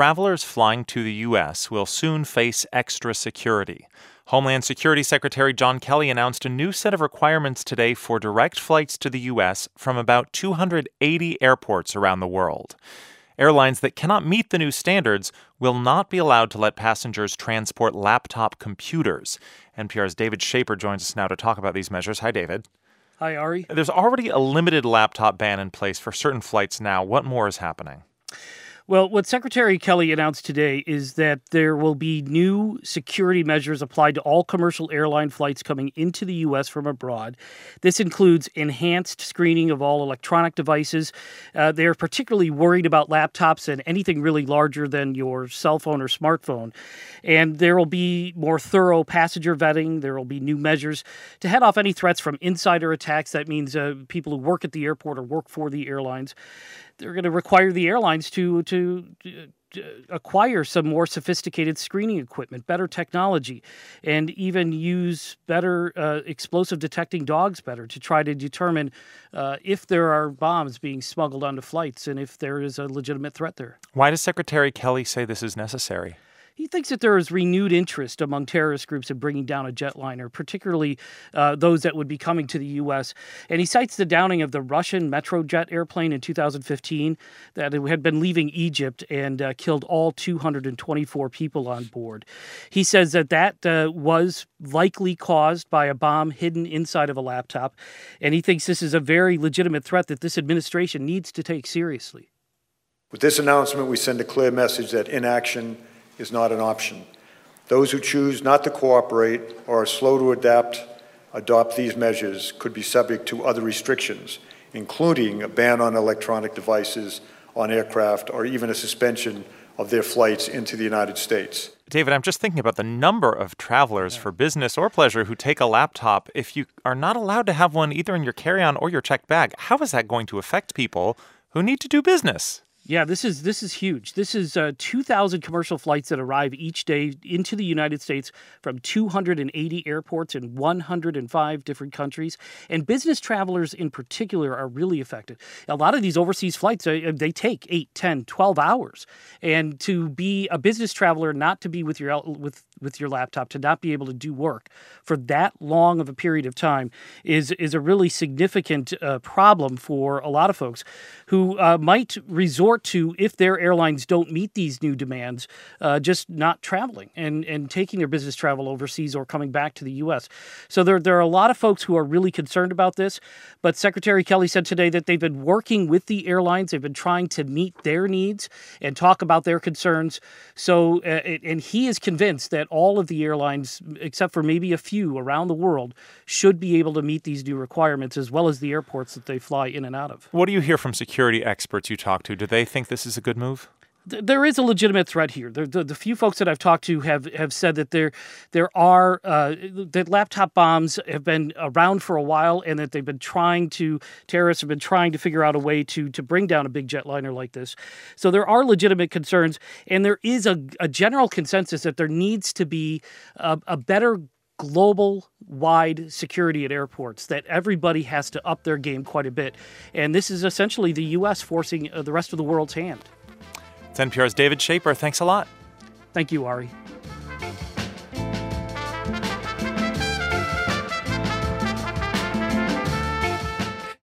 travelers flying to the U.S. will soon face extra security. Homeland Security Secretary John Kelly announced a new set of requirements today for direct flights to the U.S. from about 280 airports around the world. Airlines that cannot meet the new standards will not be allowed to let passengers transport laptop computers. NPR's David Shaper joins us now to talk about these measures. Hi, David. Hi, Ari. There's already a limited laptop ban in place for certain flights now. What more is happening? Well, what Secretary Kelly announced today is that there will be new security measures applied to all commercial airline flights coming into the U.S. from abroad. This includes enhanced screening of all electronic devices. They're particularly worried about laptops and anything really larger than your cell phone or smartphone. And there will be more thorough passenger vetting. There will be new measures to head off any threats from insider attacks. That means people who work at the airport or work for the airlines. They're going to require the airlines to acquire some more sophisticated screening equipment, better technology, and even use better explosive detecting dogs better to try to determine if there are bombs being smuggled onto flights and if there is a legitimate threat there. Why does Secretary Kelly say this is necessary? He thinks that there is renewed interest among terrorist groups in bringing down a jetliner, particularly those that would be coming to the U.S. And he cites the downing of the Russian Metrojet airplane in 2015 that had been leaving Egypt and killed all 224 people on board. He says that was likely caused by a bomb hidden inside of a laptop, and he thinks this is a very legitimate threat that this administration needs to take seriously. With this announcement, we send a clear message that inaction is not an option. Those who choose not to cooperate or are slow to adopt these measures could be subject to other restrictions, including a ban on electronic devices on aircraft or even a suspension of their flights into the United States. David, I'm just thinking about the number of travelers for business or pleasure who take a laptop. If you are not allowed to have one either in your carry-on or your checked bag, how is that going to affect people who need to do business? Yeah, this is huge. This is 2,000 commercial flights that arrive each day into the United States from 280 airports in 105 different countries. And business travelers in particular are really affected. A lot of these overseas flights, they take 8, 10, 12 hours. And to be a business traveler, not to be with your laptop, to not be able to do work for that long of a period of time is a really significant problem for a lot of folks who might resort to, if their airlines don't meet these new demands, just not traveling and taking their business travel overseas or coming back to the U.S. So there are a lot of folks who are really concerned about this. But Secretary Kelly said today that they've been working with the airlines. They've been trying to meet their needs and talk about their concerns. So, and he is convinced that all of the airlines, except for maybe a few around the world, should be able to meet these new requirements, as well as the airports that they fly in and out of. What do you hear from security experts you talk to? Do they think this is a good move? There is a legitimate threat here. The few folks that I've talked to have said that there are that laptop bombs have been around for a while, and that terrorists have been trying to figure out a way to bring down a big jetliner like this. So there are legitimate concerns, and there is a general consensus that there needs to be a better global-wide security at airports, that everybody has to up their game quite a bit. And this is essentially the U.S. forcing the rest of the world's hand. It's NPR's David Shaper. Thanks a lot. Thank you, Ari.